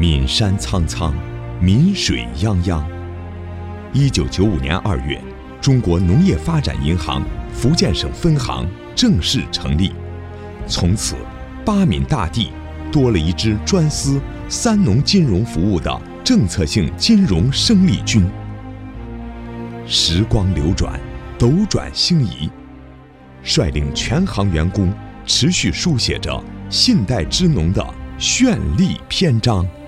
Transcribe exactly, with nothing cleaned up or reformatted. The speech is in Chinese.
岷山苍苍，岷水泱泱。一九九五年二月，中国农业发展银行福建省分行正式成立，从此八闽大地多了一支专司三农金融服务的政策性金融生力军。时光流转，斗转星移，率领全行员工持续书写着信代支农的绚丽篇章。